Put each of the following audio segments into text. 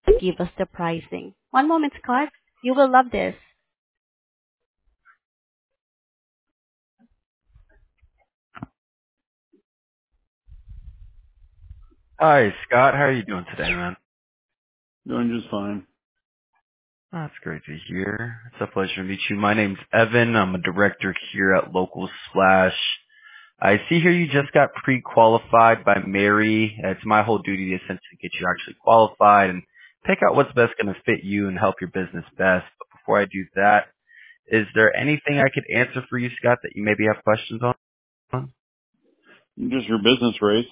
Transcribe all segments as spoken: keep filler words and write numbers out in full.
give us the pricing. One moment, Scott. You will love this. Hi, Scott. How are you doing today, man? Doing just fine. That's great to hear. It's a pleasure to meet you. My name's Evan. I'm a director here at Local Splash. I see here you just got pre-qualified by Mary. It's my whole duty to essentially get you actually qualified and pick out what's best going to fit you and help your business best. But before I do that, is there anything I could answer for you, Scott, that you maybe have questions on? Just your business rates.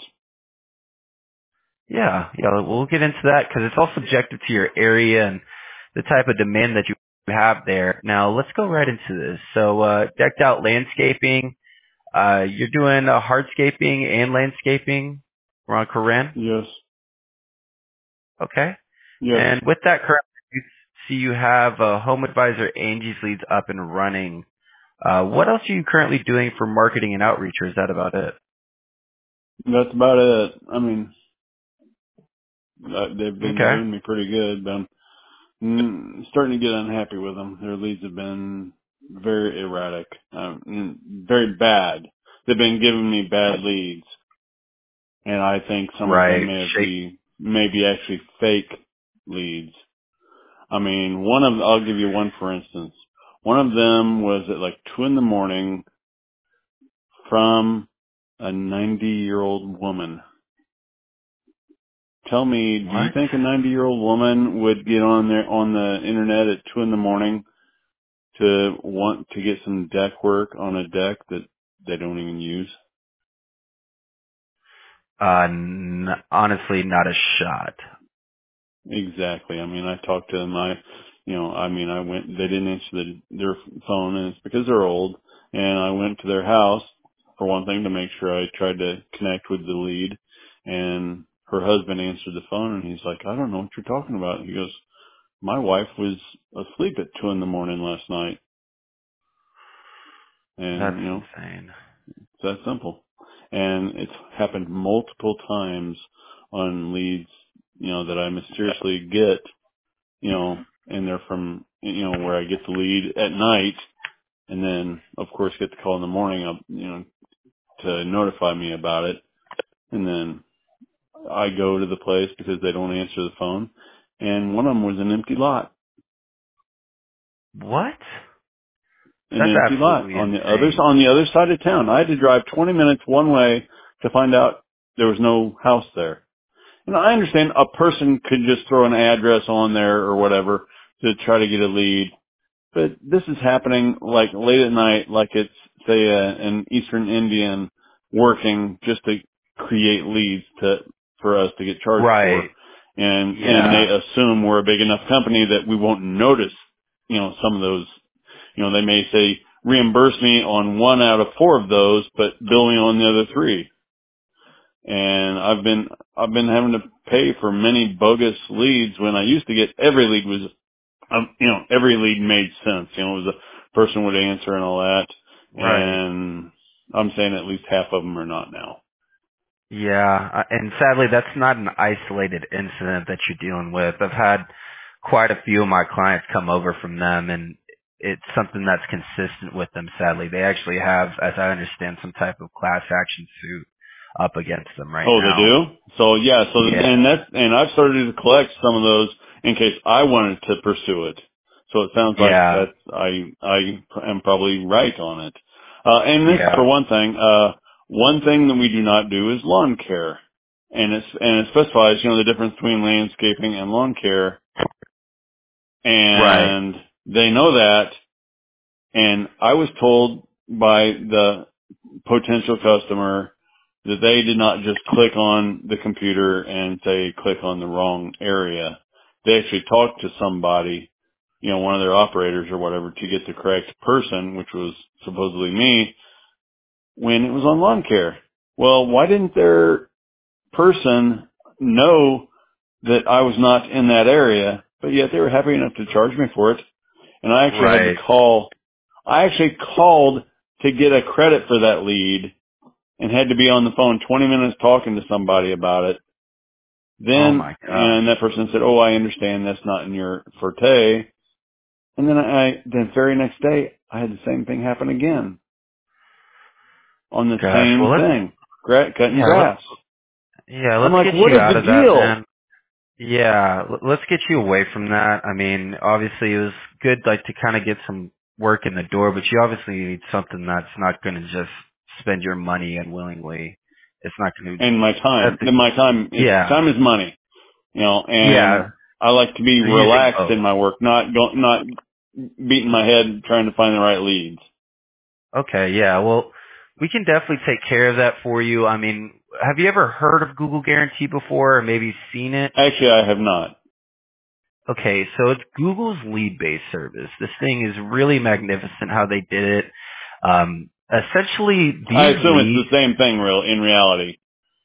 Yeah, yeah, we'll get into that because it's all subjective to your area and the type of demand that you have there. Now, let's go right into this. So, uh, decked out landscaping, uh, you're doing uh, hardscaping and landscaping around Corinne? Yes. Okay. Yes. And with that, correct, you see you have uh, Home Advisor Angie's Leads up and running. Uh, what else are you currently doing for marketing and outreach, or is that about it? That's about it. I mean, uh, they've been Okay. doing me pretty good, but I'm mm, starting to get unhappy with them. Their leads have been very erratic, um, mm, very bad. They've been giving me bad leads, and I think some of them Right. may have Shake. be maybe actually fake leads. I mean, one of I'll give you one for instance. One of them was at like two in the morning from a ninety-year-old woman. Tell me, do you What? think a ninety-year-old woman would get on there on the internet at two in the morning to want to get some deck work on a deck that they don't even use? Uh, n- honestly, not a shot. Exactly. I mean, I talked to them. I, you know, I mean, I went. They didn't answer the, their phone, and it's because they're old. And I went to their house for one thing to make sure I tried to connect with the lead. And her husband answered the phone, and he's like, "I don't know what you're talking about." He goes, "My wife was asleep at two in the morning last night." That's And you know, insane. it's that simple. And it's happened multiple times on leads, you know, that I mysteriously get, you know, and they're from, you know, where I get the lead at night and then of course get the call in the morning, up, you know, to notify me about it. And then I go to the place because they don't answer the phone. And one of them was an empty lot, What? an That's empty lot absolutely on the other, insane. on the other side of town. I had to drive twenty minutes one way to find out there was no house there. And I understand a person could just throw an address on there or whatever to try to get a lead, but this is happening like late at night, like it's say a, an Eastern Indian working just to create leads to for us to get charged for, Right. and and they Yeah. assume we're a big enough company that we won't notice, you know, some of those. You know, they may say reimburse me on one out of four of those, but bill me on the other three. And I've been I've been having to pay for many bogus leads when I used to get every lead was um, you know every lead made sense. You know, it was a person would answer and all that. Right. And I'm saying at least half of them are not now. Yeah. uh, And sadly, that's not an isolated incident that you're dealing with. I've had quite a few of my clients come over from them, and it's something that's consistent with them, sadly. They actually have, as I understand, some type of class action suit up against them right Oh, they now. do? So yeah, so Yeah. and that's and I've started to collect some of those in case I wanted to pursue it. So it sounds like Yeah. that I I am probably right on it. Uh and this Yeah. for one thing, uh one thing that we do not do is lawn care. And it's and it specifies, you know, the difference between landscaping and lawn care, Right. and they know that, and I was told by the potential customer that they did not just click on the computer and say click on the wrong area. They actually talked to somebody, you know, one of their operators or whatever to get the correct person, which was supposedly me, when it was on lawn care. Well, why didn't their person know that I was not in that area, but yet they were happy enough to charge me for it? And I actually had to Right. call, I actually called to get a credit for that lead and had to be on the phone twenty minutes talking to somebody about it Then, Oh my gosh. and that person said, oh, I understand that's not in your forte. And then I, the very next day, I had the same thing happen again on the Gosh. same Well, let's thing, gra- cutting yeah, let, grass. yeah, I'm let's like, get what you is out the of that, deal? man. Yeah, l- let's get you away from that. I mean, obviously it was good, like, to kind of get some work in the door, but you obviously need something that's not going to just spend your money unwillingly. It's not going to. And my time, That's then my time is, yeah, time is money, you know, and yeah. I like to be You're using relaxed both. in my work, not go, not beating my head trying to find the right leads. Okay, yeah. Well, we can definitely take care of that for you. I mean, have you ever heard of Google Guarantee before, or maybe seen it? Actually, I have not. Okay, so it's Google's lead-based service. This thing is really magnificent how they did it. Um, essentially, I these assume it's leads, the same thing real, in reality.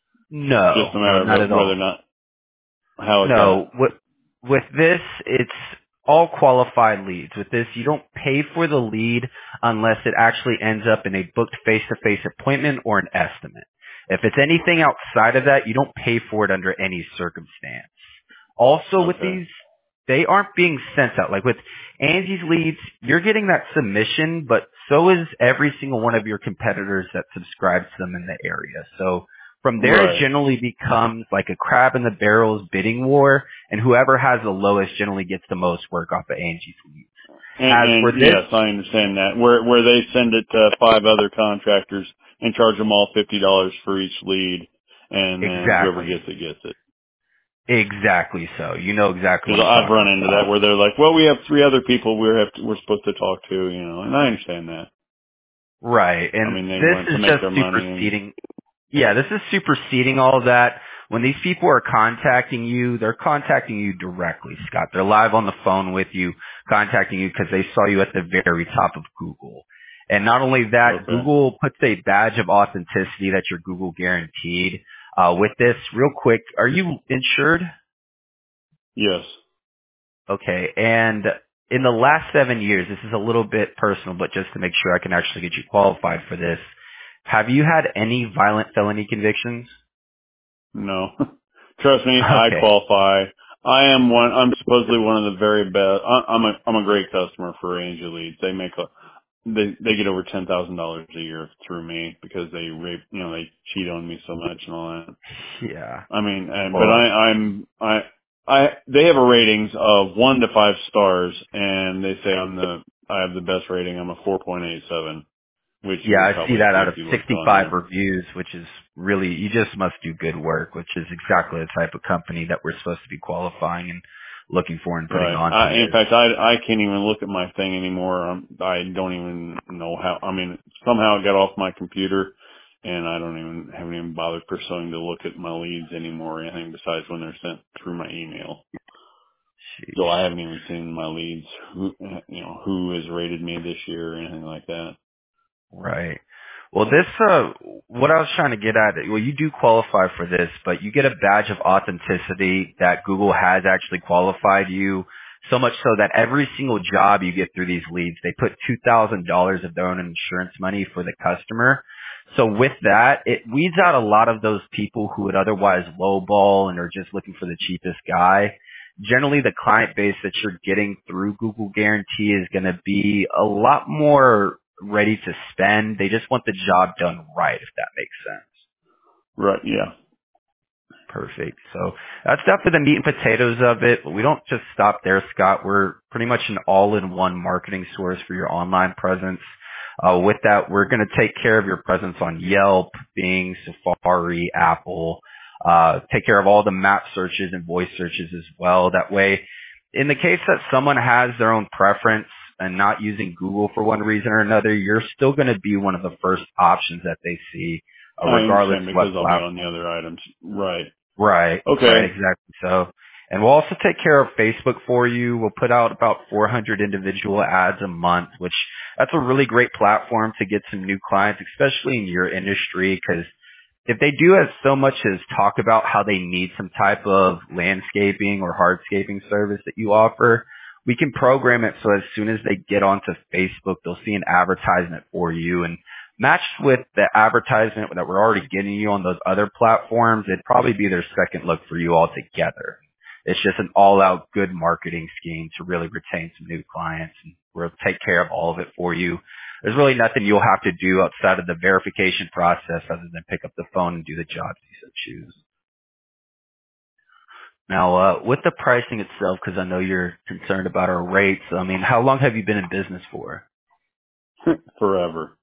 Just no, a no, matter not of at whether or all. not, how it's at. No, with, with this, it's all qualified leads. With this, you don't pay for the lead unless it actually ends up in a booked face-to-face appointment or an estimate. If it's anything outside of that, you don't pay for it under any circumstance. Also with Okay. these, they aren't being sent out. Like with Angie's leads, you're getting that submission, but so is every single one of your competitors that subscribes to them in the area. So from there, it Right. generally becomes like a crab in the barrels bidding war, and whoever has the lowest generally gets the most work off of Angie's leads. And, As for and this, yes, I understand that. Where, where they send it to five other contractors and charge them all fifty dollars for each lead, and then whoever exactly, gets it gets it. exactly so. You know exactly what Because I'm I've talking run into about. that where they're like, well, we have three other people we're have to, we're supposed to talk to, you know, and I understand that. Right, I and mean, they this want to is make just their money and, superseding. Yeah, this is superseding all of that. When these people are contacting you, they're contacting you directly, Scott. They're live on the phone with you, contacting you because they saw you at the very top of Google. And not only that, okay. Google puts a badge of authenticity that you're Google guaranteed. Uh, with this, real quick, are you insured? Yes. Okay, and in the last seven years, this is a little bit personal, but just to make sure I can actually get you qualified for this, have you had any violent felony convictions? No. Trust me, I Okay. qualify. I am one, I'm supposedly one of the very best. I, I'm a, I'm a great customer for Angel Leads. They make a, they, they get over ten thousand dollars a year through me because they rape, you know, they cheat on me so much and all that. Yeah. I mean, and, but Well, I, I'm, I, I, they have a ratings of one to five stars and they say I'm the, I have the best rating. I'm a four point eight seven, which you yeah, could I see probably that see out if of you looked on sixty-five there. reviews, which is really, you just must do good work, which is exactly the type of company that we're supposed to be qualifying and looking for and putting Right. onto I, in this. fact, I I can't even look at my thing anymore. I'm, I don't even know how. I mean, somehow it got off my computer, and I don't even haven't even bothered pursuing to look at my leads anymore or anything besides when they're sent through my email. So I Sheesh. haven't even seen my leads. Who you know who has rated me this year or anything like that. Right. Well, this, uh, what I was trying to get at, well, you do qualify for this, but you get a badge of authenticity that Google has actually qualified you, so much so that every single job you get through these leads, they put two thousand dollars of their own insurance money for the customer. So with that, it weeds out a lot of those people who would otherwise lowball and are just looking for the cheapest guy. Generally, the client base that you're getting through Google Guarantee is going to be a lot more ready to spend. They just want the job done right, if that makes sense. Right. Yeah. Perfect. So that's definitely the meat and potatoes of it. But we don't just stop there, Scott. We're pretty much an all-in-one marketing source for your online presence. Uh, with that, we're going to take care of your presence on Yelp, Bing, Safari, Apple. Uh, take care of all the map searches and voice searches as well. That way, in the case that someone has their own preference and not using Google for one reason or another, you're still going to be one of the first options that they see, uh, I regardless understand of because what I'll be on the platform. other items. Right. Right, right, Okay. exactly so. And we'll also take care of Facebook for you. We'll put out about four hundred individual ads a month, which that's a really great platform to get some new clients, especially in your industry, because if they do as so much as talk about how they need some type of landscaping or hardscaping service that you offer, we can program it so as soon as they get onto Facebook, they'll see an advertisement for you. And matched with the advertisement that we're already getting you on those other platforms, it'd probably be their second look for you altogether. It's just an all-out good marketing scheme to really retain some new clients, and we'll take care of all of it for you. There's really nothing you'll have to do outside of the verification process other than pick up the phone and do the jobs you so choose. Now, uh, with the pricing itself, because I know you're concerned about our rates, I mean, how long have you been in business for? Forever.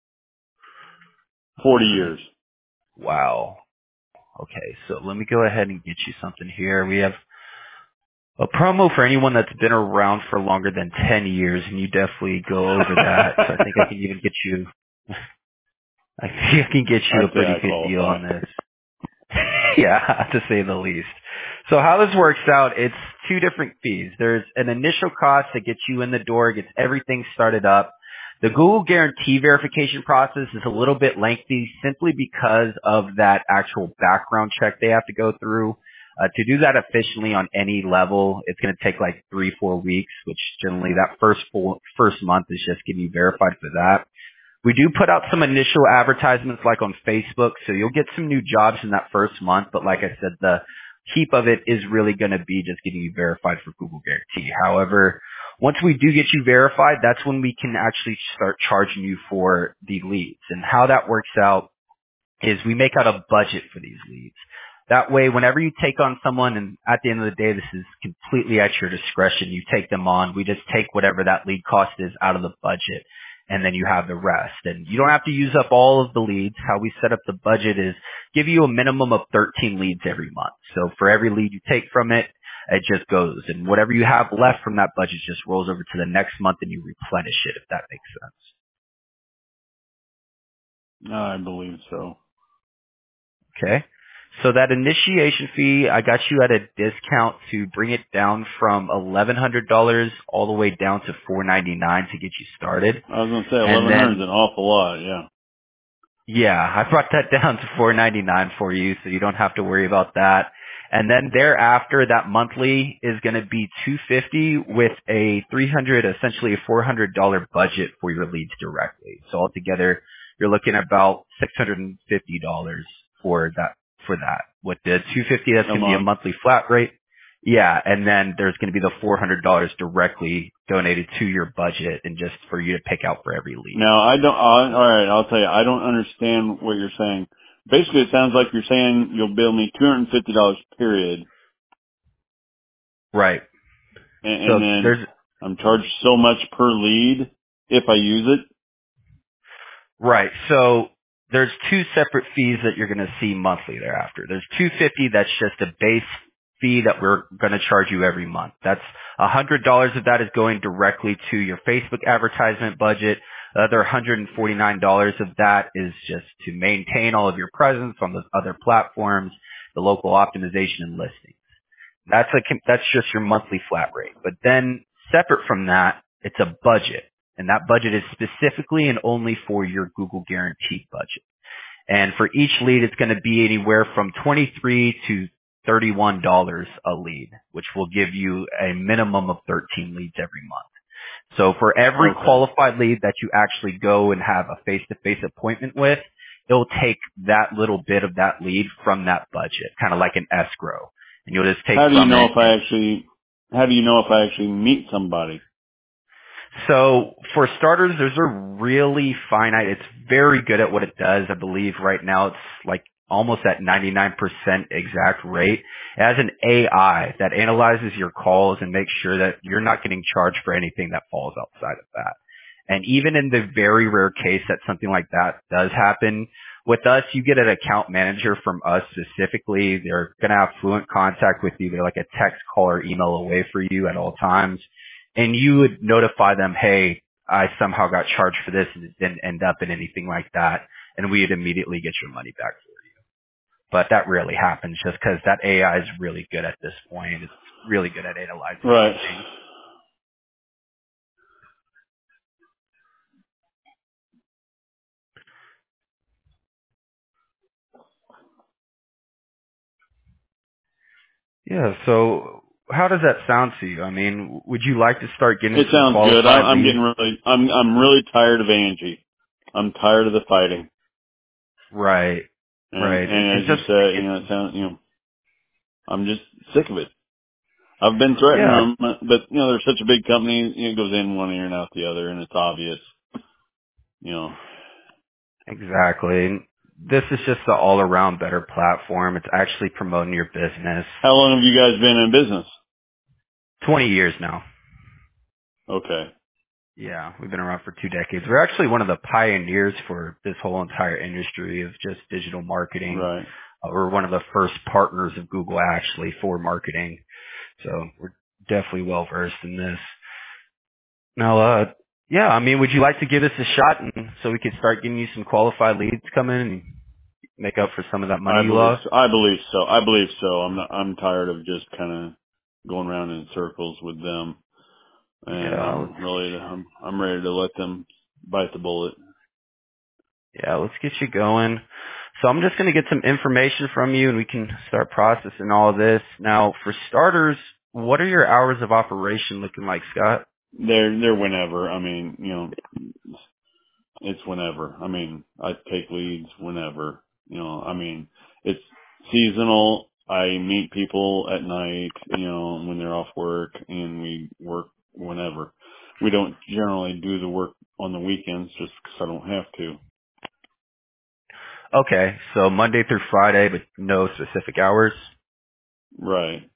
forty years. Wow. Okay, so let me go ahead and get you something here. We have a promo for anyone that's been around for longer than ten years, and you definitely go over that. So I think I can even get you, I think I can get you I'd a pretty say I good deal qualify. on this. Yeah, to say the least. So how this works out, it's two different fees. There's an initial cost that gets you in the door, gets everything started up. The Google Guarantee verification process is a little bit lengthy simply because of that actual background check they have to go through. Uh, to do that efficiently on any level, it's going to take like three, four weeks, which generally that first full, first month is just getting you verified for that. We do put out some initial advertisements like on Facebook, so you'll get some new jobs in that first month, but like I said, the keep of it is really going to be just getting you verified for Google Guarantee. However, once we do get you verified, that's when we can actually start charging you for the leads. And how that works out is we make out a budget for these leads. That way, whenever you take on someone, and at the end of the day, this is completely at your discretion, you take them on, we just take whatever that lead cost is out of the budget, and then you have the rest. And you don't have to use up all of the leads. How we set up the budget is give you a minimum of thirteen leads every month. So for every lead you take from it, it just goes. And whatever you have left from that budget just rolls over to the next month and you replenish it, if that makes sense. I believe so. Okay. So that initiation fee, I got you at a discount to bring it down from eleven hundred dollars all the way down to four ninety-nine to get you started. I was going to say And eleven hundred then, is an awful lot, yeah. yeah, I brought that down to four ninety-nine for you, so you don't have to worry about that. And then thereafter, that monthly is going to be two hundred fifty dollars with a three hundred dollars, essentially a four hundred dollars budget for your leads directly. So altogether, you're looking at about six hundred fifty dollars for that. For that, with the two hundred fifty dollars, that's going to be a monthly flat rate. Yeah, and then there's going to be the four hundred dollars directly donated to your budget, and just for you to pick out for every lead. Now, I don't, all right, I'll tell you, I don't understand what you're saying. Basically, it sounds like you're saying you'll bill me two hundred fifty dollars period. Right. And, So and then there's I'm charged so much per lead if I use it. right. So there's two separate fees that you're going to see monthly thereafter. There's two hundred fifty dollars, that's just a base fee that we're going to charge you every month. That's one hundred dollars of that is going directly to your Facebook advertisement budget. The other one hundred forty-nine dollars of that is just to maintain all of your presence on those other platforms, the local optimization and listing. That's a, that's just your monthly flat rate. But then separate from that, it's a budget. And that budget is specifically and only for your Google Guarantee budget. And for each lead, it's going to be anywhere from twenty-three dollars to thirty-one dollars a lead, which will give you a minimum of thirteen leads every month. So for every Okay. qualified lead that you actually go and have a face-to-face appointment with, it'll take that little bit of that lead from that budget, kind of like an escrow. And you'll just take How do you from know it. if I actually, how do you know if I actually meet somebody? So for starters, there's a really finite, it's very good at what it does. I believe right now it's like almost at ninety-nine percent exact rate. It has an A I that analyzes your calls and makes sure that you're not getting charged for anything that falls outside of that. And even in the very rare case that something like that does happen, with us, you get an account manager from us specifically. They're going to have fluent contact with you. They're like a text, call, or email away for you at all times. And you would notify them, hey, I somehow got charged for this and it didn't end up in anything like that. And we would immediately get your money back for you. But that rarely happens just because that A I is really good at this point. It's really good at analyzing Right. everything. Yeah, so how does that sound to you? I mean, would you like to start getting It some sounds good. I, qualified I'm leads? getting really, I'm, I'm really tired of Angie. I'm tired of the fighting. Right. And, Right. and And as you just said, you know, it sounds, you know, I'm just sick of it. I've been threatening yeah, them, but you know, they're such a big company, you know, it goes in one ear and out the other, and it's obvious, you know. exactly. And this is just the all around better platform. It's actually promoting your business. How long have you guys been in business? twenty years now. Okay. Yeah, we've been around for two decades. We're actually one of the pioneers for this whole entire industry of just digital marketing. Right. Uh, we're one of the first partners of Google actually for marketing. So we're definitely well versed in this. Now, uh, yeah, I mean, would you like to give us a shot and so we could start getting you some qualified leads coming and make up for some of that money I you believe lost? so. I believe so. I believe so. I'm not, I'm tired of just kind of going around in circles with them, and Yeah, let's, I'm really, I'm, I'm ready to let them bite the bullet. yeah, let's get you going. So I'm just going to get some information from you and we can start processing all of this. Now, for starters, what are your hours of operation looking like, Scott? They're, they're whenever. I mean, you know, it's whenever. I mean, I take leads whenever. You know, I mean, it's seasonal. I meet people at night, you know, when they're off work, and we work whenever. We don't generally do the work on the weekends just because I don't have to. Okay, so Monday through Friday, but no specific hours? Right.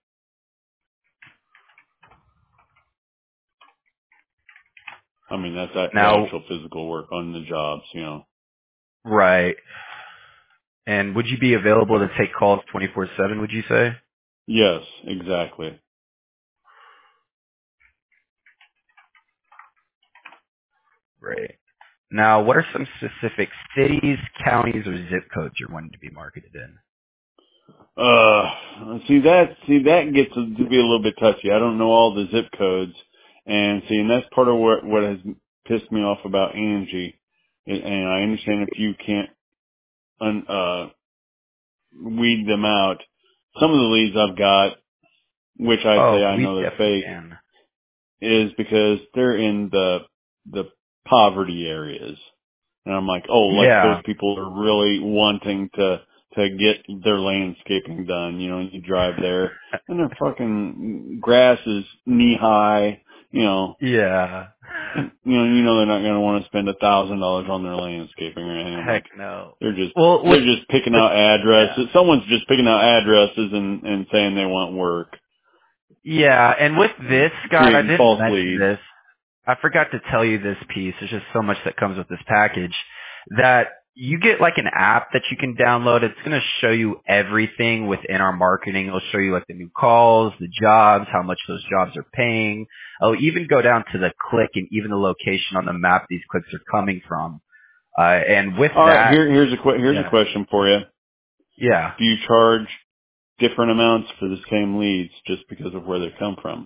I mean, that's a- the Now, actual physical work on the jobs, you know. right. And would you be available to take calls twenty-four seven, would you say? Yes, exactly. Right. Now, what are some specific cities, counties, or zip codes you're wanting to be marketed in? Uh, see that, see that gets to be a little bit touchy. I don't know all the zip codes, and see, and that's part of what what has pissed me off about Angie. And and I understand if you can't un, uh weed them out. Some of the leads I've got, which I say Oh, I we know they're definitely fake, can. is because they're in the the poverty areas. And I'm like, oh, like those Yeah. people are really wanting to to get their landscaping done, you know, and you drive there and their fucking grass is knee high, you know, Yeah. and you know, you know they're not gonna want to spend a thousand dollars on their landscaping or anything. I'm Heck like, no. they're just Well, with, they're just picking with, out yeah. addresses. Someone's just picking out addresses and and saying they want work Yeah, and with and this, Scott, I creating didn't false mention leads. this. I forgot to tell you this piece. There's just so much that comes with this package that you get like an app that you can download. It's going to show you everything within our marketing. It'll show you like the new calls, the jobs, how much those jobs are paying. It'll even go down to the click and even the location on the map these clicks are coming from. Uh, and with All right, that, here here's a que- here's a yeah, question for you. yeah. Do you charge different amounts for the same leads just because of where they come from?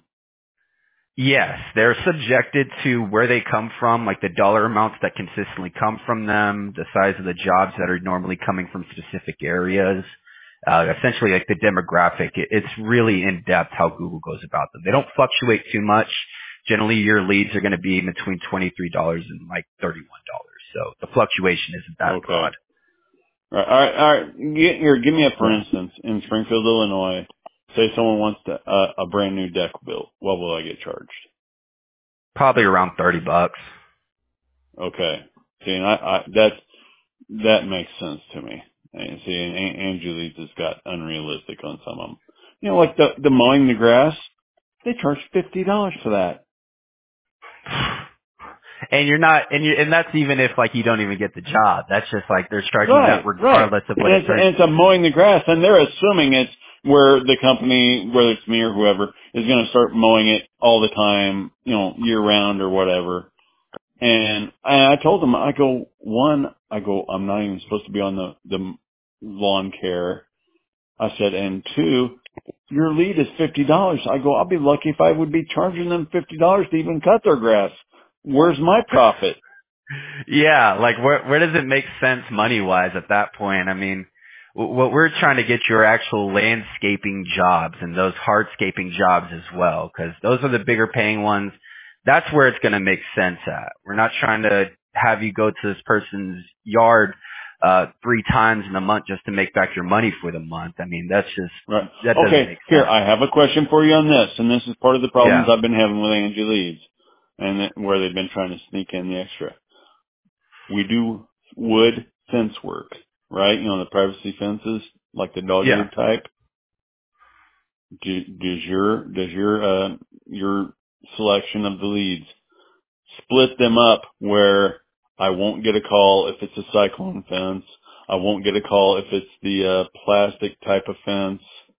Yes, they're subjected to where they come from, like the dollar amounts that consistently come from them, the size of the jobs that are normally coming from specific areas, uh, essentially like the demographic. It, it's really in depth how Google goes about them. They don't fluctuate too much. Generally, your leads are going to be between twenty-three dollars and like thirty-one dollars. So the fluctuation isn't that Okay. broad. All right, all right. All right. Get, here, give me a for Yeah. instance. In Springfield, Illinois, say someone wants to, uh, a brand new deck built. What will I get charged? Probably around thirty bucks. Okay. See, and I, I that's that makes sense to me. And see, and, and Angie Leeds has got unrealistic on some of them. You know, like the the mowing the grass, they charge fifty dollars for that. And you're not, and you, and that's even if like you don't even get the job. That's just like they're charging that Right, right. regardless of what And it it's turns. and it's a mowing the grass, and they're assuming it's where the company, whether it's me or whoever, is going to start mowing it all the time, you know, year round or whatever. And I I told them, I go, one, I go, I'm not even supposed to be on the the lawn care. I said, and two, your lead is fifty dollars. I go, I'll be lucky if I would be charging them fifty dollars to even cut their grass. Where's my profit? Yeah, like where where does it make sense money wise at that point? I mean, w- what we're trying to get your actual landscaping jobs and those hardscaping jobs as well, because those are the bigger paying ones. That's where it's going to make sense at. We're not trying to have you go to this person's yard uh three times in a month just to make back your money for the month. I mean, that's just Right. that doesn't Okay, make here, sense. I have a question for you on this, and this is part of the problems Yeah. I've been having with Angie Leads, and that, where they've been trying to sneak in the extra. We do wood fence work, right? You know, the privacy fences, like the Yeah. dogwood type. Do, does your, does your, uh, your selection of the leads split them up where I won't get a call if it's a cyclone fence? I won't get a call if it's the, uh, plastic type of fence,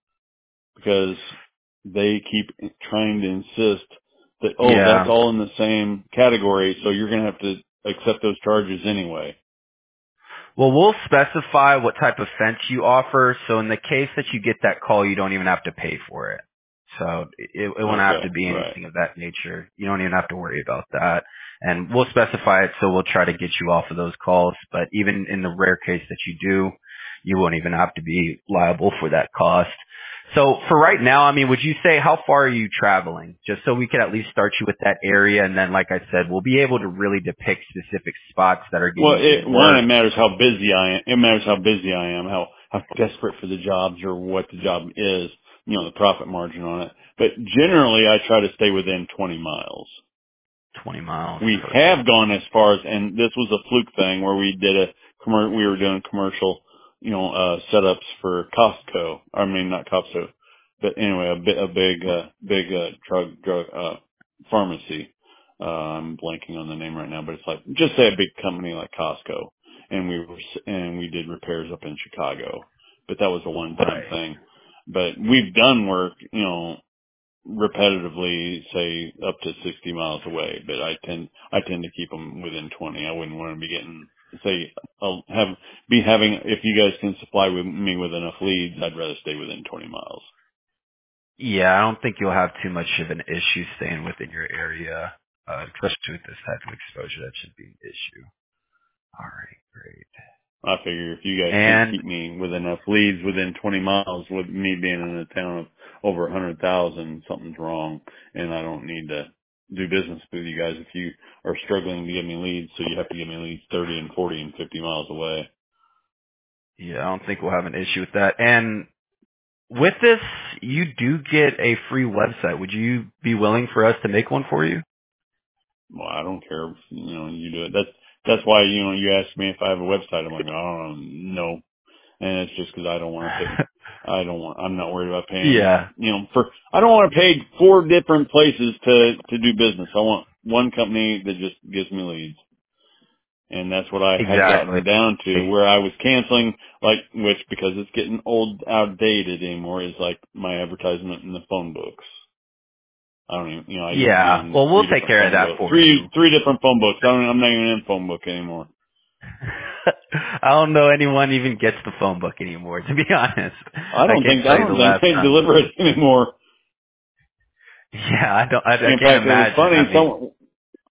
because they keep trying to insist that, oh, that's Yeah. all in the same category, so you're going to have to accept those charges anyway. Well, we'll specify what type of fence you offer. So in the case that you get that call, you don't even have to pay for it. So it, it won't have Okay, to be right. anything of that nature. You don't even have to worry about that. And we'll specify it, so we'll try to get you off of those calls. But even in the rare case that you do, you won't even have to be liable for that cost. So for right now, I mean, would you say how far are you traveling? Just so we could at least start you with that area. And then, like I said, we'll be able to really depict specific spots that are Well, getting it, good one, work. it matters how busy I am. It matters how busy I am, how, how desperate for the jobs or what the job is, you know, the profit margin on it. But generally, I try to stay within twenty miles. twenty miles. We have Perfect. gone as far as, and this was a fluke thing where we did a, commer- we were doing commercial, you know, uh, setups for Costco. I mean, not Costco, but anyway, a, bi- a big, uh, big, uh, drug, drug, uh, pharmacy. Uh, I'm blanking on the name right now, but it's like, just say a big company like Costco. And we were, s- and we did repairs up in Chicago, but that was a one-time Right. thing. But we've done work, you know, repetitively, say up to sixty miles away, but I tend I tend to keep them within twenty. I wouldn't want to be getting say I'll have be having if you guys can supply with me with enough leads, I'd rather stay within twenty miles. Yeah, I don't think you'll have too much of an issue staying within your area, uh, especially with this type of exposure. That should be an issue. All right, great. I figure if you guys can't And keep me with enough leads within twenty miles, with me being in a town of over a hundred thousand, something's wrong, and I don't need to do business with you guys if you are struggling to give me leads. So you have to give me leads thirty and forty and fifty miles away. yeah, I don't think we'll have an issue with that. And with this, you do get a free website. Would you be willing for us to make one for you? Well, I don't care if, you know, you do it. That's, that's why, you know, you asked me if I have a website. I'm like, I don't know. And it's just because I don't want to pay. I don't want, I'm not worried about paying, Yeah, you know, for, I don't want to pay four different places to, to do business. I want one company that just gives me leads. And that's what I had exactly. gotten down to where I was canceling, like, which because it's getting old, outdated anymore is like my advertisement in the phone books. I don't even, you know, I used to be Yeah. in Well, we'll three take different care of phone that books, for three, you. three different phone books. I don't, I'm not even in phone book anymore. I don't know anyone even gets the phone book anymore, to be honest. I I don't can't think, I tell you the don't think last they time. deliver it anymore. Yeah, I don't, I, I In can't fact, it was imagine. funny. I mean, Some,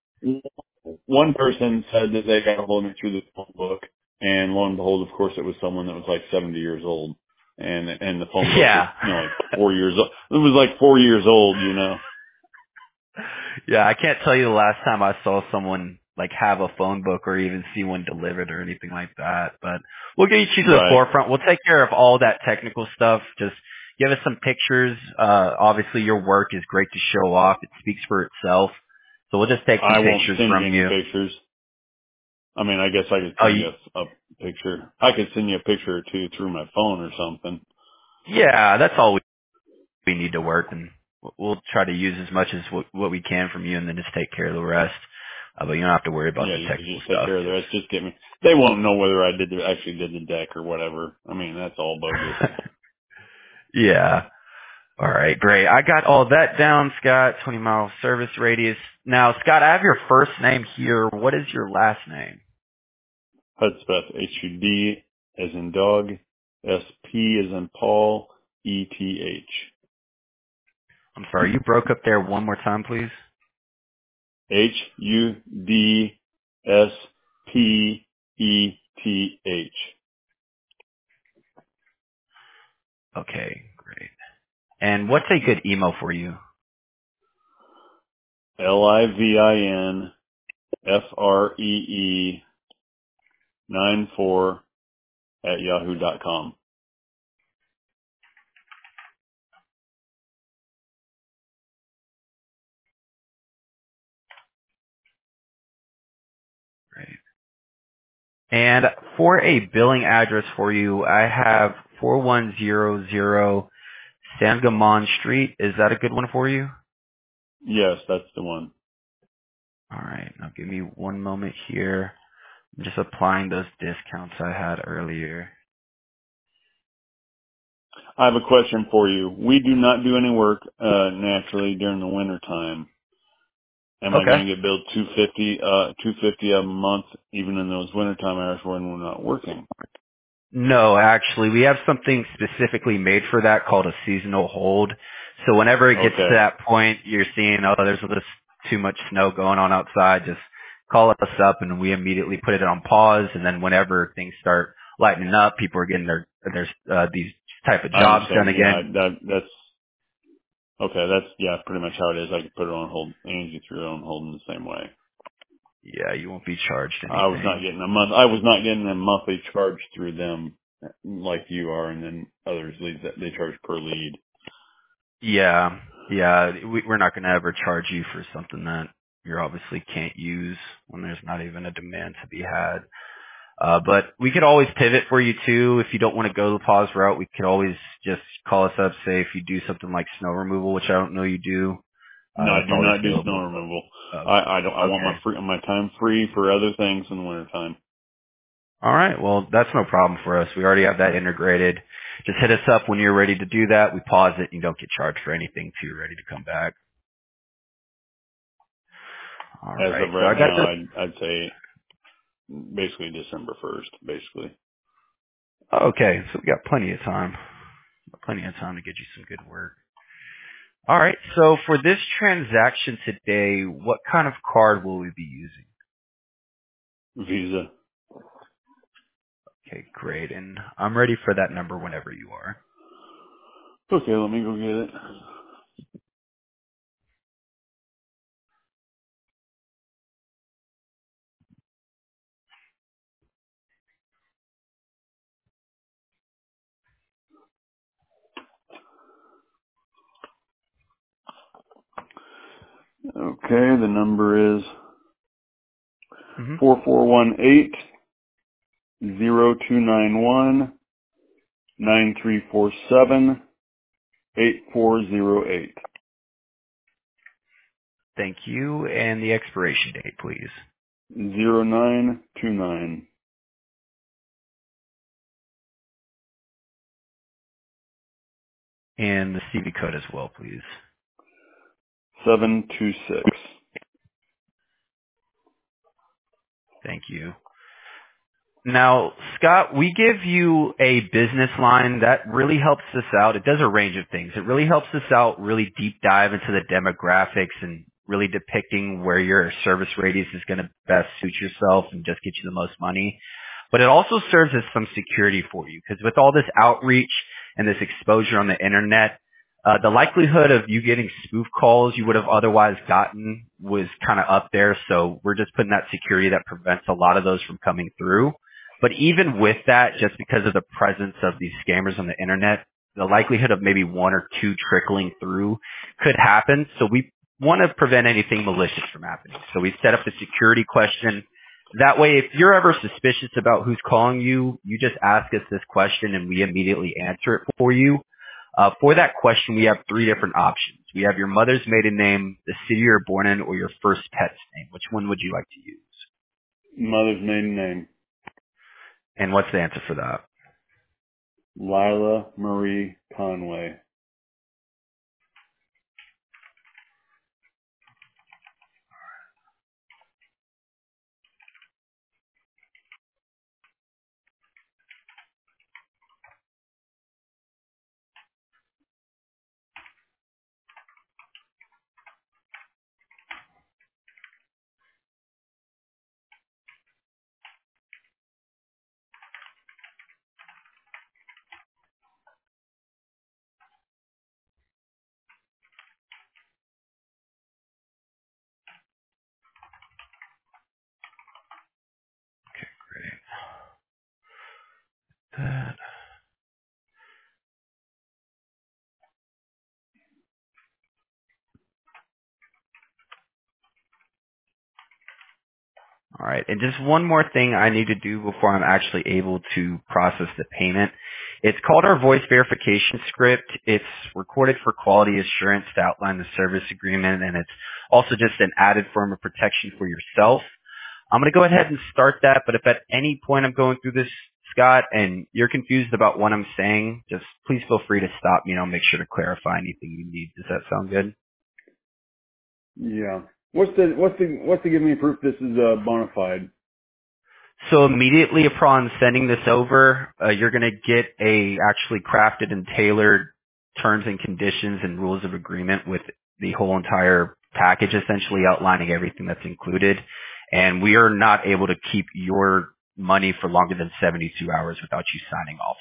one person said that they got a hold of me through the phone book, and lo and behold, of course, it was someone that was like seventy years old. And, and the phone book was, yeah. you know, like four years old. It was like four years old, you know. Yeah, I can't tell you the last time I saw someone like have a phone book or even see one delivered or anything like that. But we'll get you to the Right. forefront. We'll take care of all that technical stuff. Just give us some pictures. Uh, obviously your work is great to show off. It speaks for itself. So we'll just take some I won't pictures send you from any you. pictures. I mean, I guess I could Oh, send you, you a, a picture. I could send you a picture or two through my phone or something. yeah, that's all we, we need to work, and we'll we'll try to use as much as what, what we can from you and then just take care of the rest. Uh, but you don't have to worry about Yeah, the you could technical just take stuff. care of the Just rest. Just get me. They won't know whether I did the, actually did the deck or whatever. I mean, that's all bogus. yeah. All right, great. I got all that down, Scott. twenty mile service radius. Now, Scott, I have your first name here. What is your last name? Hudspeth, H U D as in dog, S P as in Paul, E T H. I'm sorry, you broke up there one more time, please. H U D S P E T H. Okay, great. And what's a good email for you? L I V I N F R E E nine four at yahoo dot com. Great. And for a billing address for you, I have four one zero zero Sangamon Street. Is that a good one for you? Yes, that's the one. All right. Now give me one moment here. I'm just applying those discounts I had earlier. I have a question for you. We do not do any work uh naturally during the winter time. Am I Okay. going to get billed two fifty uh two fifty a month even in those wintertime hours when we're not working? No, actually, we have something specifically made for that called a seasonal hold. So whenever it gets to Okay. that point, you're seeing, oh, there's this too much snow going on outside, just call us up and we immediately put it on pause. And then whenever things start lightening up, people are getting their, their, uh, these type of I jobs done understand. Yeah, again. that that's okay, that's yeah, pretty much how it is. I can put it on hold. Angie threw it on hold in the same way. Yeah, you won't be charged I was not anything. getting a month. I was not getting a monthly charge through them like you are, and then others leads that they charge per lead. Yeah, yeah, we, we're not going to ever charge you for something that you obviously can't use when there's not even a demand to be had. Uh, but we could always pivot for you too. If you don't want to go the pause route, we could always just call us up, say if you do something like snow removal, which I don't know you do. No, Uh, I that's do always not do snow available. removal. Uh, I I don't. I want okay. my free my time free for other things in the wintertime. All right. Well, that's no problem for us. We already have that integrated. Just hit us up when you're ready to do that. We pause it. You don't get charged for anything till you're ready to come back. All As right. of So right I got now, this. I'd I'd say basically December first, basically. Okay. So we got plenty of time. Plenty of time to get you some good work. All right. So for this transaction today, what kind of card will we be using? Visa. Okay, great. And I'm ready for that number whenever you are. Okay, let me go get it. Okay, the number is hmm four four one eight zero two nine one nine three four seven eight four zero eight Thank you. And the expiration date, please. zero nine two nine And the C V code as well, please. seven two six. Thank you. Now, Scott, we give you a business line that really helps us out. It does a range of things. It really helps us out, really deep dive into the demographics and really depicting where your service radius is going to best suit yourself and just get you the most money. But it also serves as some security for you because with all this outreach and this exposure on the internet, uh, the likelihood of you getting spoof calls you would have otherwise gotten was kind of up there. So we're just putting that security that prevents a lot of those from coming through. But even with that, just because of the presence of these scammers on the internet, the likelihood of maybe one or two trickling through could happen. So we want to prevent anything malicious from happening. So we set up the security question. That way, if you're ever suspicious about who's calling you, you just ask us this question and we immediately answer it for you. Uh, for that question, we have three different options. We have your mother's maiden name, the city you're born in, or your first pet's name. Which one would you like to use? Mother's maiden name, And what's the answer for that? Lila Marie Conway. that. All right. And just one more thing I need to do before I'm actually able to process the payment. It's called our voice verification script. It's recorded for quality assurance to outline the service agreement, and it's also just an added form of protection for yourself. I'm going to go ahead and start that, but if at any point I'm going through this, Scott, and you're confused about what I'm saying, just please feel free to stop me and I'll make sure to clarify anything you need. Does that sound good? Yeah. What's the what's the what's to give me proof this is uh, bona fide? So immediately upon sending this over, uh, you're going to get a actually crafted and tailored terms and conditions and rules of agreement with the whole entire package, essentially outlining everything that's included. And we are not able to keep your money for longer than seventy-two hours without you signing off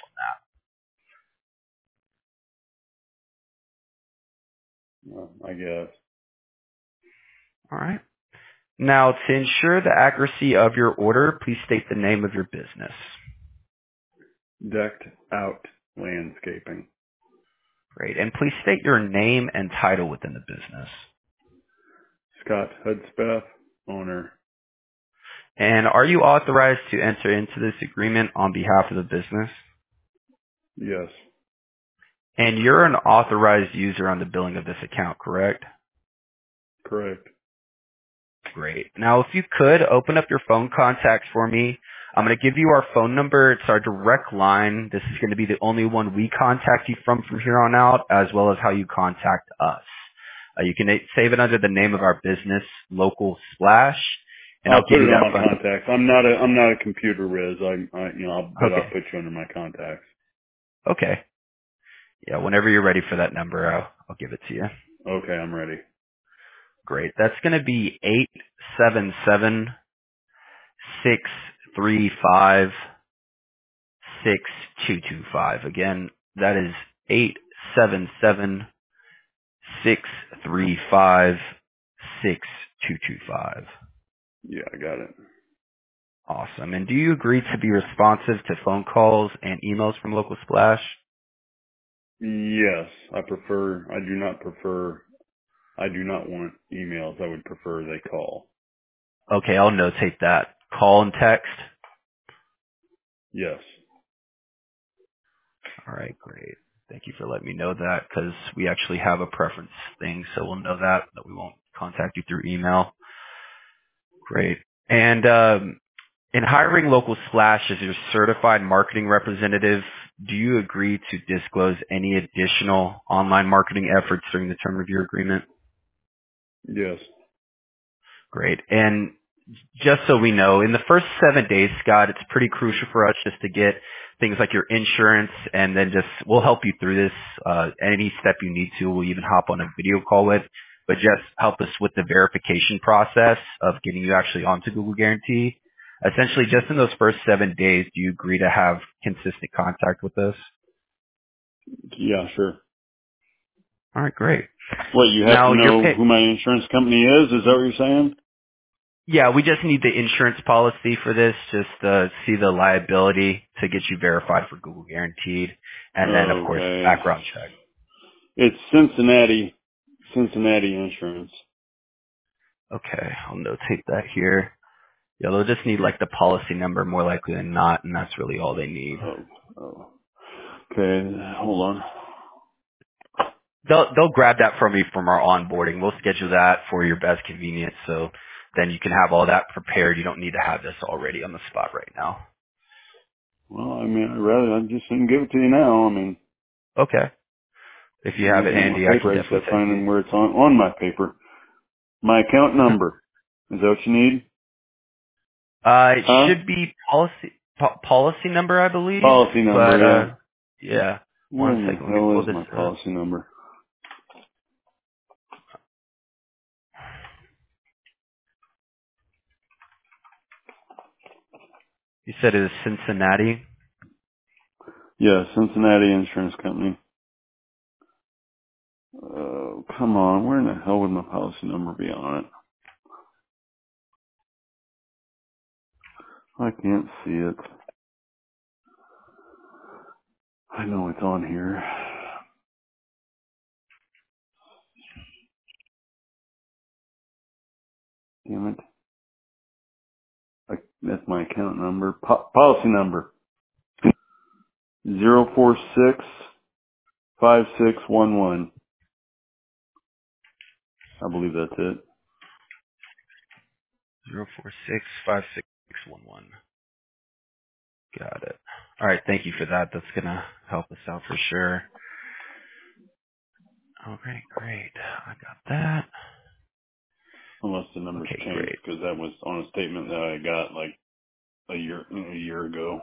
Well, I guess. on that. All right. Now, to ensure the accuracy of your order, please state the name of your business. Decked out landscaping. Great. And please state your name and title within the business. Scott Hudspeth, owner. And are you authorized to enter into this agreement on behalf of the business? Yes. And you're an authorized user on the billing of this account, correct? Correct. Great. Now, if you could, open up your phone contacts for me. I'm going to give you our phone number. It's our direct line. This is going to be the only one we contact you from from here on out, as well as how you contact us. Uh, you can save it under the name of our business, Local Splash, and I'll I'll put give you it on that my phone. contacts. I'm not a I'm not a computer whiz. I, I you know, I'll, but I'll Okay. put you under my contacts. Okay. Yeah, whenever you're ready for that number, I'll, I'll give it to you. Okay, I'm ready. Great. That's going to be eight seven seven six three five six two two five. Again, that is eight seven seven six three five six two two five. Yeah, I got it. Awesome. And do you agree to be responsive to phone calls and emails from Local Splash? Yes, I prefer. I do not prefer. I do not want emails. I would prefer they call. Okay, I'll notate that. Call and text. Yes. All right, great. Thank you for letting me know that because we actually have a preference thing, so we'll know that, that we won't contact you through email. Great. And um, in hiring Local Splash as your certified marketing representative, do you agree to disclose any additional online marketing efforts during the term of your agreement? Yes. Great. And just so we know, in the first seven days, Scott, it's pretty crucial for us just to get things like your insurance, and then just we'll help you through this. Uh, any step you need to, we'll even hop on a video call with, but just help us with the verification process of getting you actually onto Google Guarantee. Essentially, just in those first seven days, do you agree to have consistent contact with us? Yeah, sure. All right, great. What, you have to Now, your know pay. who my insurance company is? Is that what you're saying? Yeah, we just need the insurance policy for this, just uh, see the liability to get you verified for Google Guaranteed, and then of course Okay. background check. It's Cincinnati, Cincinnati Insurance. Okay, I'll notate that here. Yeah, they'll just need like the policy number more likely than not, and that's really all they need. Oh, oh. Okay, hold on. They'll they'll grab that from you from our onboarding. We'll schedule that for your best convenience, so then you can have all that prepared. You don't need to have this already on the spot right now. Well, I mean, I'd rather, I just didn't give it to you now. I mean, Okay. If you I'm have it looking at my handy, I can paper. I just got definitely to send find you. where it's on, on my paper. My account number. Is that what you need? Uh, it Huh? should be policy po- policy number, I believe. Policy number, But yeah. uh, yeah. Where One in the second, let me hell pull is this my up. policy number? You said it was Cincinnati. Yeah, Cincinnati Insurance Company. Oh, come on. Where in the hell would my policy number be on it? I can't see it. I know it's on here. Damn it. I, that's my account number. Po- policy number. Zero four six five six one one. I believe that's it. Zero four six five six one one. Got it. All right, thank you for that. That's gonna help us out for sure. Okay, great. I got that. Unless the number's Okay, changed, great. because that was on a statement that I got like a year a year ago.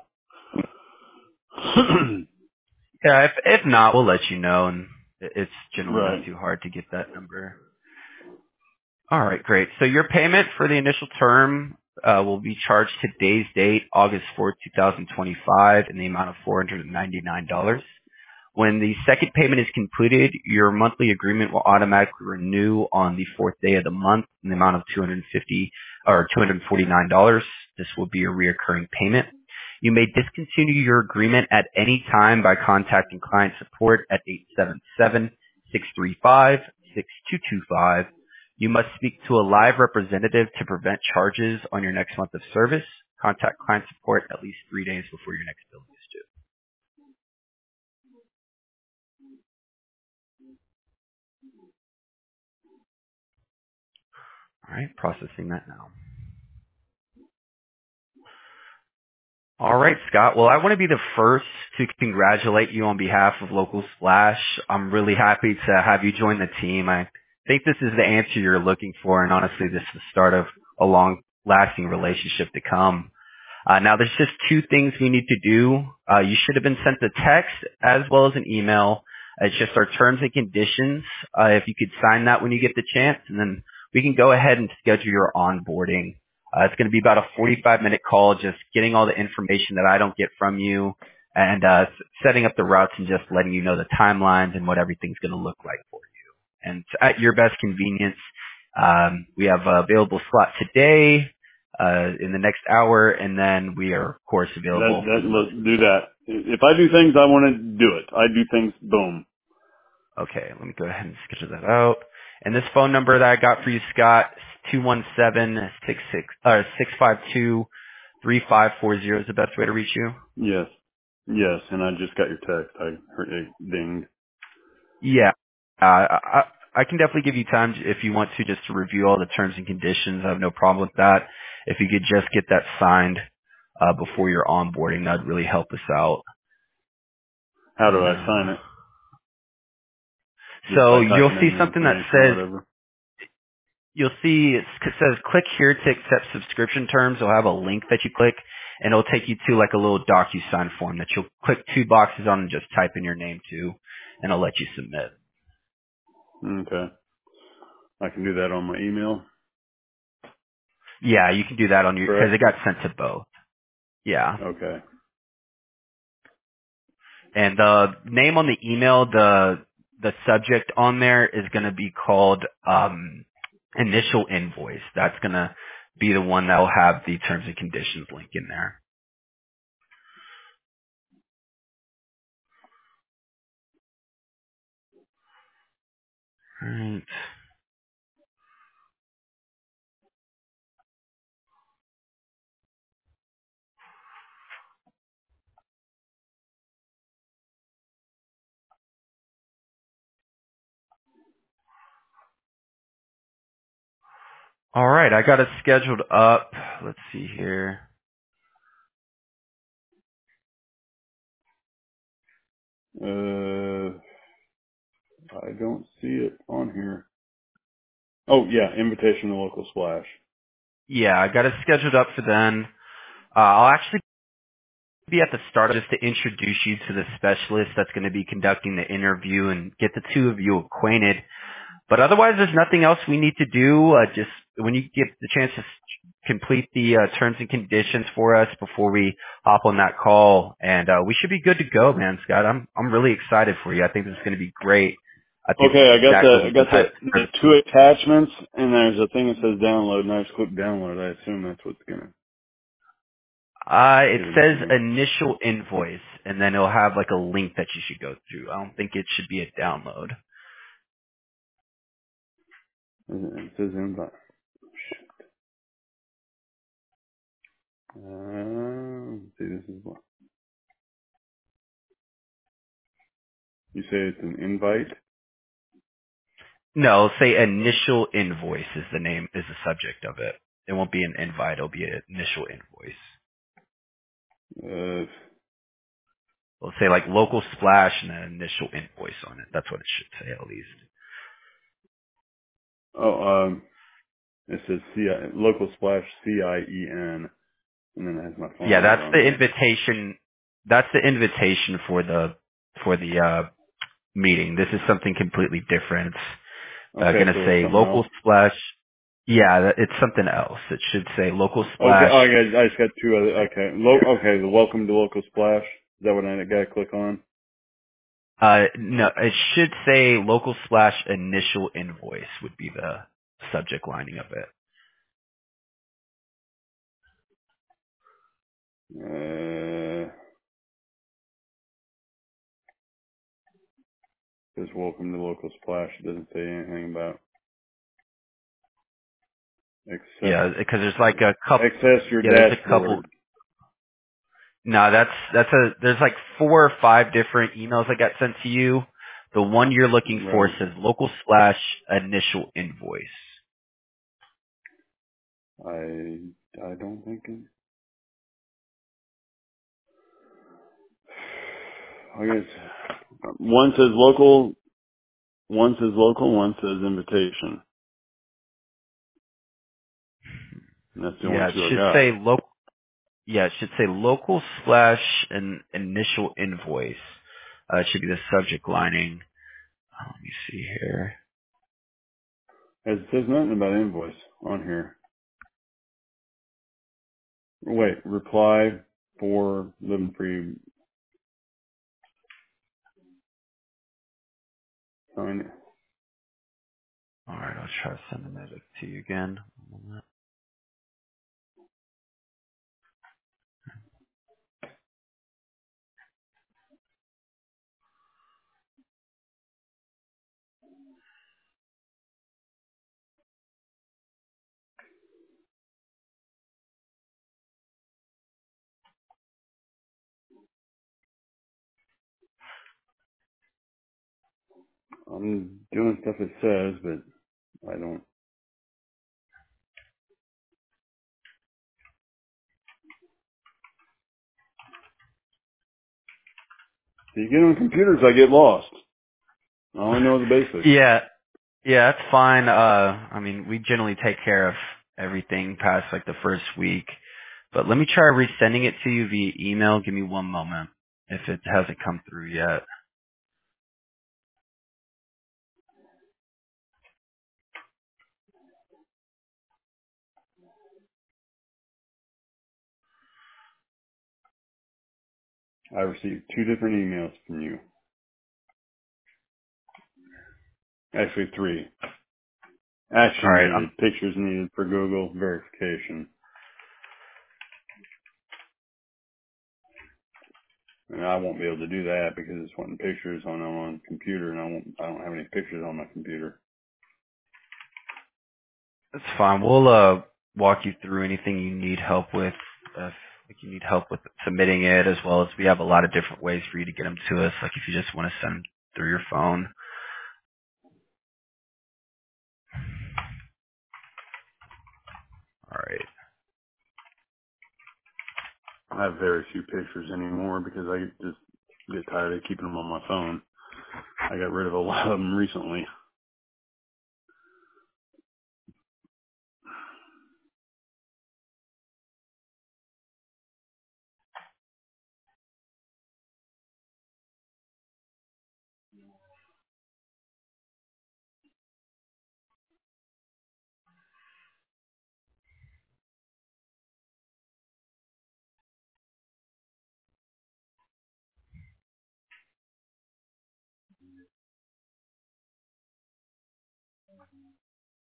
Yeah, if if not, we'll let you know, and it- it's generally not Right. too hard to get that number. All right, great. So your payment for the initial term uh, will be charged today's date, August fourth, twenty twenty-five, in the amount of four hundred ninety-nine dollars. When the second payment is completed, your monthly agreement will automatically renew on the fourth day of the month in the amount of two hundred fifty dollars or two hundred forty-nine dollars. This will be a reoccurring payment. You may discontinue your agreement at any time by contacting client support at eight seven seven, six three five, six two two five. You must speak to a live representative to prevent charges on your next month of service. Contact client support at least three days before your next bill is due. All right, processing that now. All right, Scott. Well, I want to be the first to congratulate you on behalf of Local Splash. I'm really happy to have you join the team. I think this is the answer you're looking for, and honestly, this is the start of a long-lasting relationship to come. Uh, now, there's just two things we need to do. Uh, you should have been sent a text as well as an email. It's just our terms and conditions. Uh, if you could sign that when you get the chance, and then we can go ahead and schedule your onboarding. Uh, it's going to be about a forty-five minute call, just getting all the information that I don't get from you, and uh, s- setting up the routes and just letting you know the timelines and what everything's going to look like for you. And at your best convenience, um, we have a available slot today, uh, in the next hour, and then we are, of course, That available for that the let's Monday. do that. If I do things, I want to do it. I do things. Boom. Okay, let me go ahead and schedule that out. And this phone number that I got for you, Scott, is two one seven, six six, or six five two, three five four zero is the best way to reach you? Yes. Yes. And I just got your text. I heard it dinged. Yeah. Uh, I, I can definitely give you time if you want to, just to review all the terms and conditions. I have no problem with that. If you could just get that signed uh, before your onboarding, that'd really help us out. How do And I then, sign it? Just so by you'll typing see in the something that information or says, whatever. you'll see it says click here to accept subscription terms. It'll have a link that you click, and it'll take you to like a little DocuSign form that you'll click two boxes on and just type in your name to, and it'll let you submit. Okay. I can do that on my email. Yeah, you can do that on your, because Correct. it got sent to both. Yeah. Okay. And the name on the email, the the subject on there is going to be called um, initial invoice. That's going to be the one that will have the terms and conditions link in there. Right. All right, I got it scheduled up. Let's see here. Uh, I don't see it on here. Oh yeah, invitation to local splash. Yeah, I got it scheduled up for then. Uh, I'll actually be at the start just to introduce you to the specialist that's going to be conducting the interview and get the two of you acquainted. But otherwise, there's nothing else we need to do. Uh, just when you get the chance to s- complete the uh, terms and conditions for us before we hop on that call, and uh, we should be good to go, man, Scott. I'm I'm really excited for you. I think this is going to be great. I think Okay, this I is got the I exactly the got the type of the service. two attachments, and there's a thing that says download, and I just click download. I assume that's what's gonna. Uh, it Give it to says me. initial invoice, and then it'll have like a link that you should go through. I don't think it should be a download. It says invite. Uh, let's see, this is what you say. It's an invite. No, it'll say initial invoice is the name, is the subject of it. It won't be an invite, it'll be an initial invoice. Uh, It'll say like local splash and an initial invoice on it. That's what it should say at least. oh, um, it says C I local splash C I E N, and then it has my phone Yeah, number that's on the here. invitation, that's the invitation for the, for the, uh, meeting. This is something completely different. It's uh, Okay, going so to it's say something local else. splash. Yeah, that- it's something else. It should say local Okay, splash. oh, I, got, I just got two other. Okay, Lo- okay, the welcome to local splash. Is that what I got to click on? Uh, no, it should say local splash initial invoice would be the subject lining of it. Uh, it says welcome to local splash. It doesn't say anything about access. Yeah, because there's like a couple. Access your Yeah, there's a couple. dashboard. No, that's that's a. There's like four or five different emails that got sent to you. The one you're looking for Right. says local splash initial invoice. I I don't think it. I guess one says local, one says local, one says invitation. And that's the only Yeah, it two I should got. say local. Yeah, it should say local slash an initial invoice. Uh, it should be the subject lining. Uh, let me see here. It says nothing about invoice on here. Wait, reply for living free. Sign. All right, I'll try sending that to you again. I'm doing stuff it says, but I don't. So you get on computers, I get lost. I only know the basics. Yeah, yeah, that's fine. Uh, I mean, we generally take care of everything past like the first week. But let me try resending it to you via email. Give me one moment if it hasn't come through yet. I received two different emails from you. Actually, three. All Action right, needed. I'm Pictures needed for Google verification. And I won't be able to do that because it's wanting pictures on on computer, and I won't. I don't have any pictures on my computer. That's fine. We'll uh walk you through anything you need help with. If like you need help with submitting it, as well as we have a lot of different ways for you to get them to us. Like if you just want to send them through your phone. All right. I have very few pictures anymore because I just get tired of keeping them on my phone. I got rid of a lot of them recently.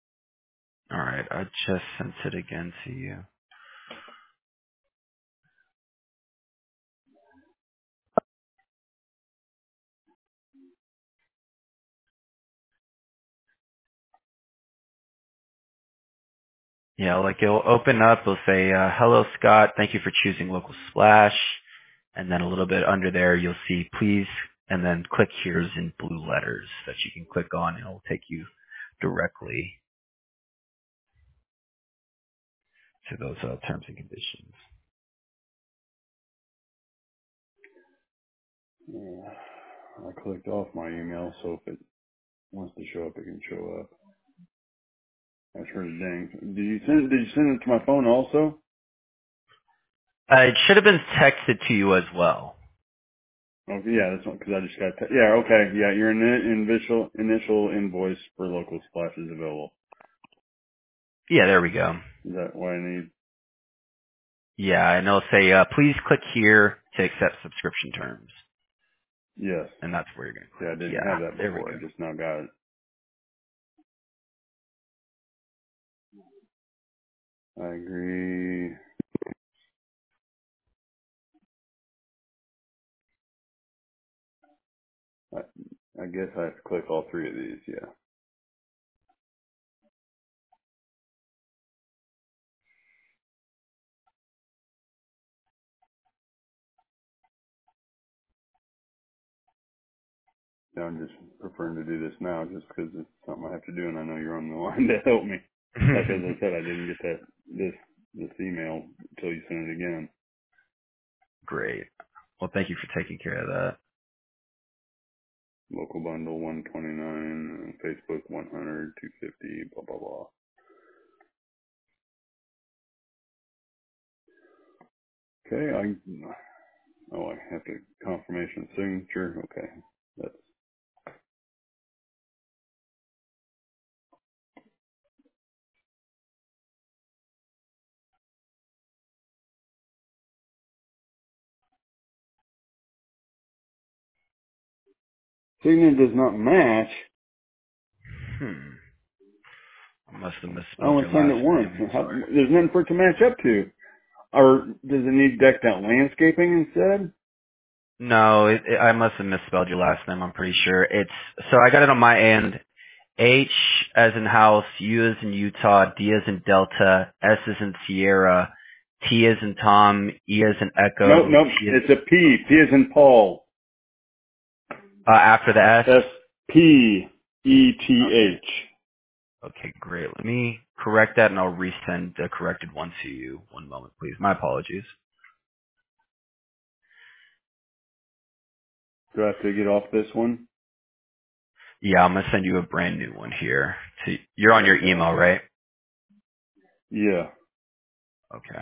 All right. I just sent it again to you. Yeah, like it'll open up, it'll say, uh, hello Scott, thank you for choosing Local Splash. And then a little bit under there, you'll see please, and then click here's in blue letters that you can click on and it'll take you directly to those uh, terms and conditions. Uh, I clicked off my email, so if it wants to show up, it can show up. That's for the dang. Did you send? Did you send it to my phone also? Uh, it should have been texted to you as well. Okay, yeah, that's one because I just got. Te- yeah, okay, yeah, your in- initial initial invoice for Local Splash is available. Yeah, there we go. Is that what I need? Yeah, and it'll say, uh, please click here to accept subscription terms. Yes. And that's where you're going to Yeah, I click. didn't have Yeah, that there we before. I go. just now got it. I agree. I, I guess I have to click all three of these. Yeah. Now I'm just preferring to do this now just because it's something I have to do and I know you're on the line to help me. Like as I said, I didn't get that this this email until you sent it again. Great. Well, thank you for taking care of that. Local bundle one twenty-nine, Facebook one hundred, two fifty, blah blah blah. Okay, I oh I have to confirmation signature. Okay, that's signature does not match. Hmm. I must have I misspelled only your signed it last once. name. I'm How, sorry. there's nothing for it to match up to. Or does it need decked out landscaping instead? No, it, it, I must have misspelled your last name. I'm pretty sure. It's so I got it on my end. H as in house, U as in Utah, D as in Delta, S as in Sierra, T as in Tom, E as in Nope, Echo, nope. T as, It's a P. P as in Paul. uh, after the S. S P E Okay. T H. Okay, great. Let me correct that and I'll resend the corrected one to you. One moment, please. My apologies. Do I have to get off this one? Yeah, I'm gonna send you a brand new one here. To, you're on your Okay. email, right? Yeah. Okay.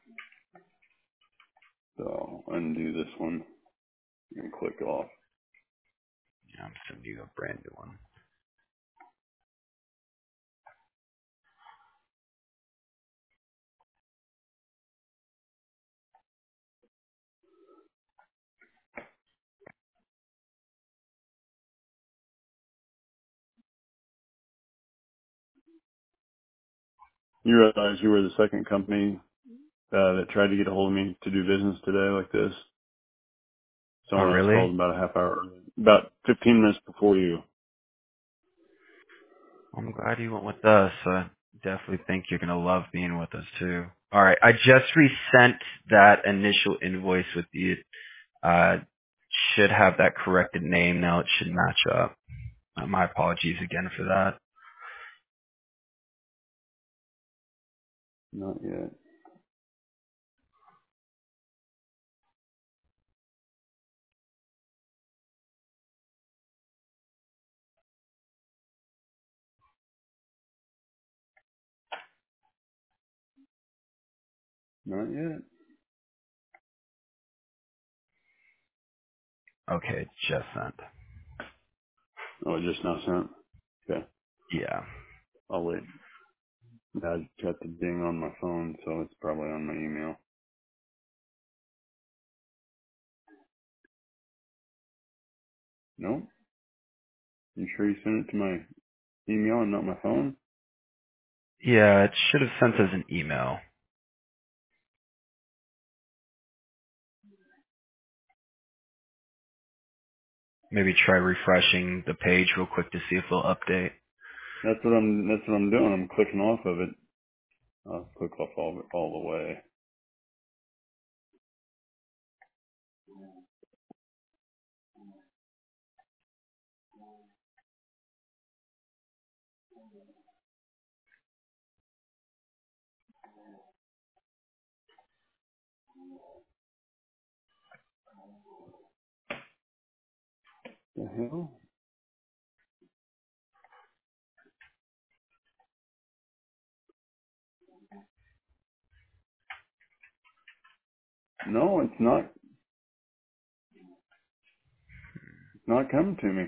So undo this one and click off. Yeah, I'm sending you a brand new one. You realize you were the second company uh, that tried to get a hold of me to do business today like this. Oh, Someone else really? called about a half hour, early. About fifteen minutes before you. I'm glad you went with us. I definitely think you're gonna love being with us too. All right, I just resent that initial invoice with you. Uh, should have that corrected name now. It should match up. Uh, my apologies again for that. Not yet. Not yet. Okay, just sent. Oh, it just now sent. Okay. Yeah. I'll wait. I got the ding on my phone, so it's probably on my email. No? You sure you sent it to my email and not my phone? Yeah, it should have sent as an email. Maybe try refreshing the page real quick to see if it'll update. That's what I'm. That's what I'm doing. I'm clicking off of it. I'll click off all, all the way. The hell? No, it's not. It's not coming to me.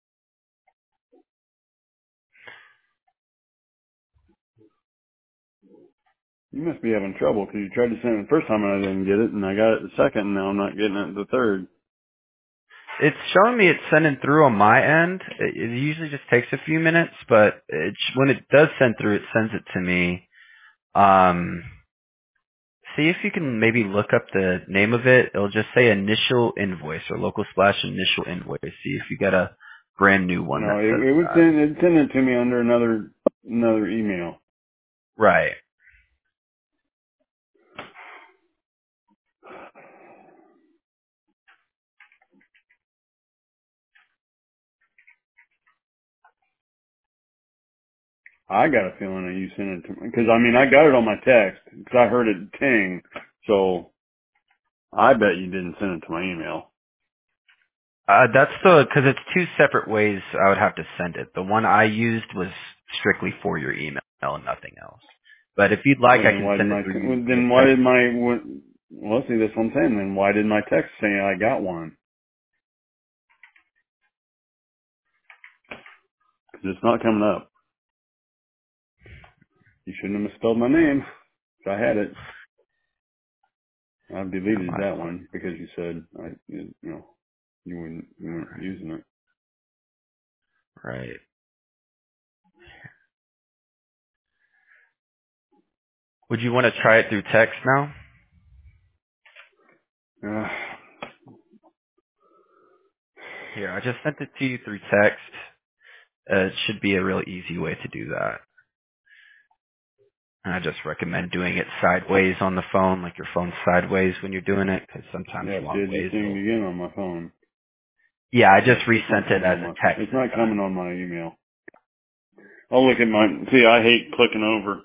You must be having trouble because you tried to send it the first time and I didn't get it, and I got it the second, and now I'm not getting it the third. It's showing me it's sending through on my end. It, it usually just takes a few minutes, but it's, when it does send through, it sends it to me. Um, see if you can maybe look up the name of it. It'll just say initial invoice or local splash initial invoice. See if you got a brand new one No, that it, says it would that. send it send it to me under another another email. Right. I got a feeling that you sent it to me because I mean I got it on my text because I heard it ting. So I bet you didn't send it to my email. Uh, that's the, cause it's two separate ways I would have to send it. The one I used was strictly for your email and nothing else. But if you'd like, Well, I then can why did send it my through well, via then why text. did my what, well see that's what I'm saying. Then why did my text say I got one? Because it's not coming up. You shouldn't have misspelled my name. If I had it, I Yeah, deleted my that fault. one because you said I you know you weren't you weren't using it. Right. Would you want to try it through text now? Uh, Here, I just sent it to you through text. Uh, it should be a real easy way to do that. And I just recommend doing it sideways on the phone, like your phone's sideways when you're doing it, because sometimes yeah, see, long it just ways dinged will. again on my phone. Yeah, I It's just it's not resent it coming as on my a text it's this not time. coming on my email. I'll look at my see. I hate clicking over.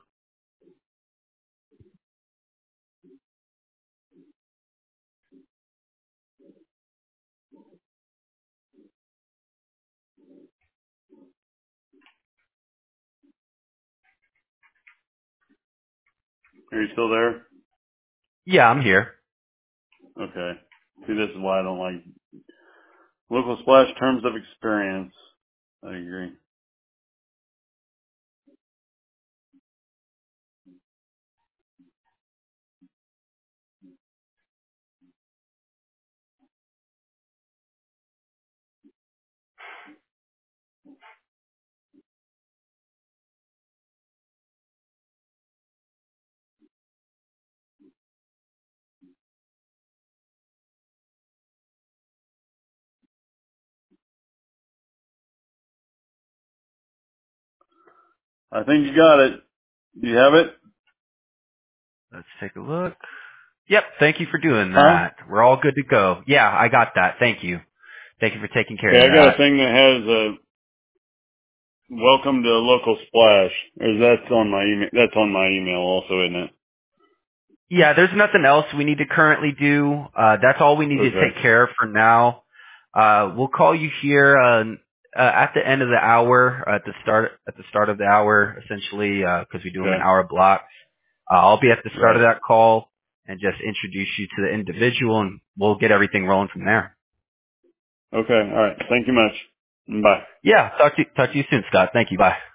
Are you still there? Yeah, I'm here. Okay. See, this is why I don't like local splash terms of experience. I agree. I think you got it. Do you have it? Let's take a look. Yep, thank you for doing Huh? that. We're all good to go. Yeah, I got that. Thank you. Thank you for taking care Okay, of I got a that. thing that has a welcome to local splash. Or that's on my email. That's on my email also, isn't it? Yeah, there's nothing else we need to currently do. Uh, that's all we need to Okay. take care of for now. Uh, we'll call you here uh, uh, at the end of the hour, at the start at the start of the hour, essentially, because we do them in Okay. hour blocks. Uh, I'll be at the start of Right. that call and just introduce you to the individual, and we'll get everything rolling from there. Okay. All right. Thank you much. Bye. Yeah, talk to you, talk to you soon, Scott. Thank you. Bye.